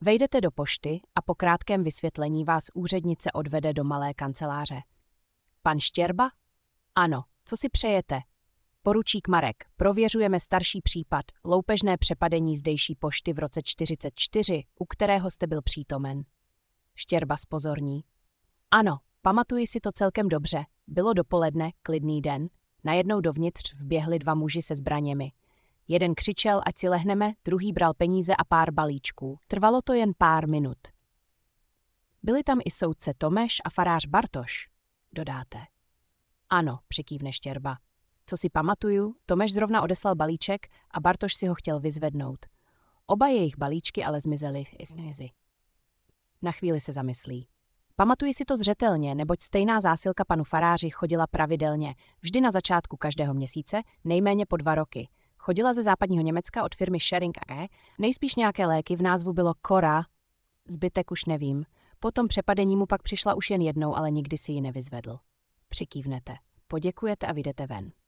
Vejdete do pošty a po krátkém vysvětlení vás úřednice odvede do malé kanceláře. Pan Štěrba? Ano, co si přejete? Poručík Marek, prověřujeme starší případ, loupežné přepadení zdejší pošty v roce 44, u kterého jste byl přítomen. Štěrba zpozorní. Ano, pamatuji si to celkem dobře. Bylo dopoledne, klidný den. Najednou dovnitř vběhli dva muži se zbraněmi. Jeden křičel, ať si lehneme, druhý bral peníze a pár balíčků. Trvalo to jen pár minut. Byli tam i soudce Tomeš a farář Bartoš, dodáte. Ano, přikývne Štěrba. Co si pamatuju, Tomeš zrovna odeslal balíček a Bartoš si ho chtěl vyzvednout. Oba jejich balíčky ale zmizely. Na chvíli se zamyslí. Pamatuji si to zřetelně, neboť stejná zásilka panu faráři chodila pravidelně, vždy na začátku každého měsíce, nejméně po 2 roky. Chodila ze západního Německa od firmy Schering AG, nejspíš nějaké léky, v názvu bylo Cora, zbytek už nevím. Po tom přepadení mu pak přišla už jen jednou, ale nikdy si ji nevyzvedl. Přikývnete, poděkujete a vyjdete ven.